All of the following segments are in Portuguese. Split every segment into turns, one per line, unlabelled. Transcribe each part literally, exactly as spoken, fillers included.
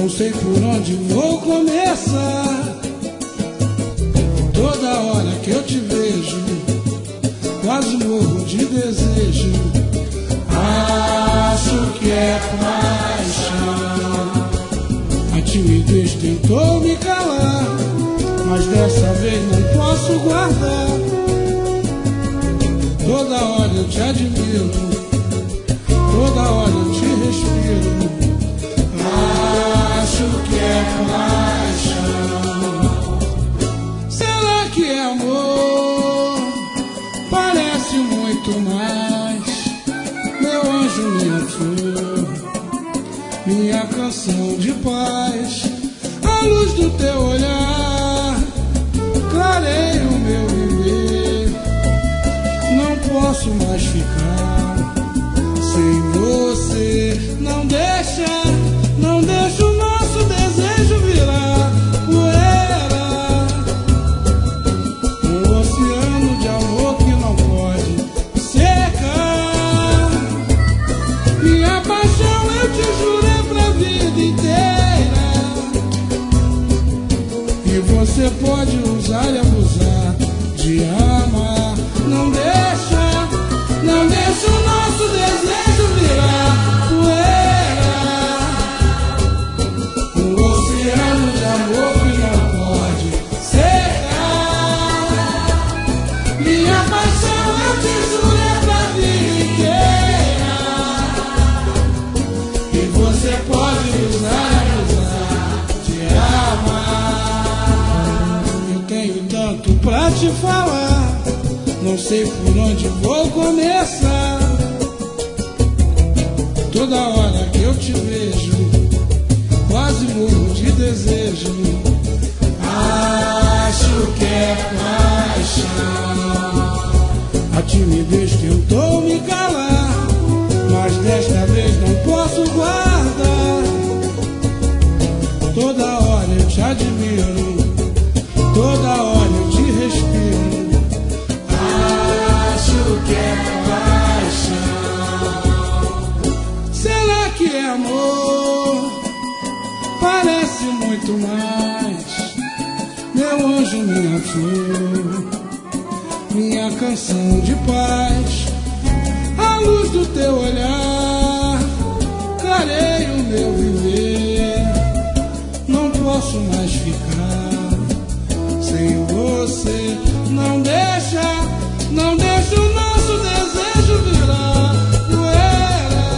Não sei por onde vou começar. Toda hora que eu te vejo, quase morro de desejo. Acho que é paixão. A timidez tentou me calar, mas dessa vez não posso guardar. Toda hora eu te admiro, toda hora eu te respiro. Acho que é paixão. Será que é amor? Parece muito mais. Meu anjo, minha flor, minha canção de paz. A luz do teu olhar clareia o meu viver. Não posso mais ficar sem você. Não deixa, não deixa o nosso desejo virar poeira. Um oceano de amor que não pode secar. Minha paixão eu te jurei pra vida inteira. E você pode usar e abusar de amar. Não deixa, não deixa o nosso desejo virar poeira. Um oceano de amor que não pode secar. Minha paixão eu te jurei pra vida inteira. E você pode usar e abusar de amar. Eu tenho tanto pra te falar, não sei por onde vou começar. Toda hora que eu te vejo, quase morro de desejo. Acho que é paixão. A timidez tentou me calar, mas desta vez não posso guardar. Toda hora eu te admiro, toda hora eu te respiro. Acho que é paixão. Será que é amor? Parece muito mais. Meu anjo, minha flor, minha canção de paz. A luz do teu olhar clareia o meu viver. Não posso mais ficar sem você. Não deixa, não deixa o nosso desejo virar poeira.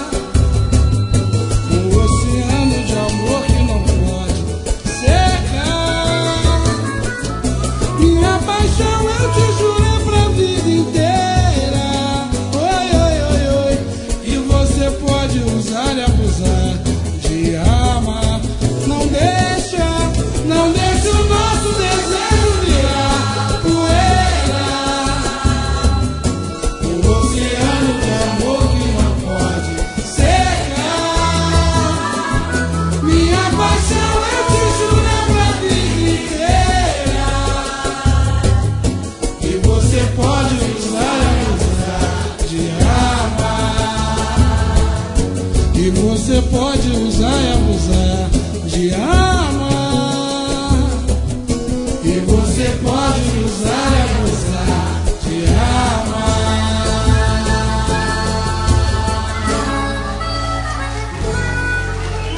Um oceano de amor que não pode secar. Minha paixão eu te jurei pra vida inteira. Oi, oi, oi, oi. E você pode usar e abusar de amar. Não deixa, não deixa o nosso desejo virar poeira. Um oceano de amor que não pode secar. Minha paixão eu te jurei pra vida inteira. E você pode usar e abusar de amar. E você pode usar e abusar de amar. E você pode usar e abusar de amar.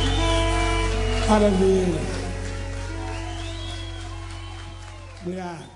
Maravilha. Obrigado.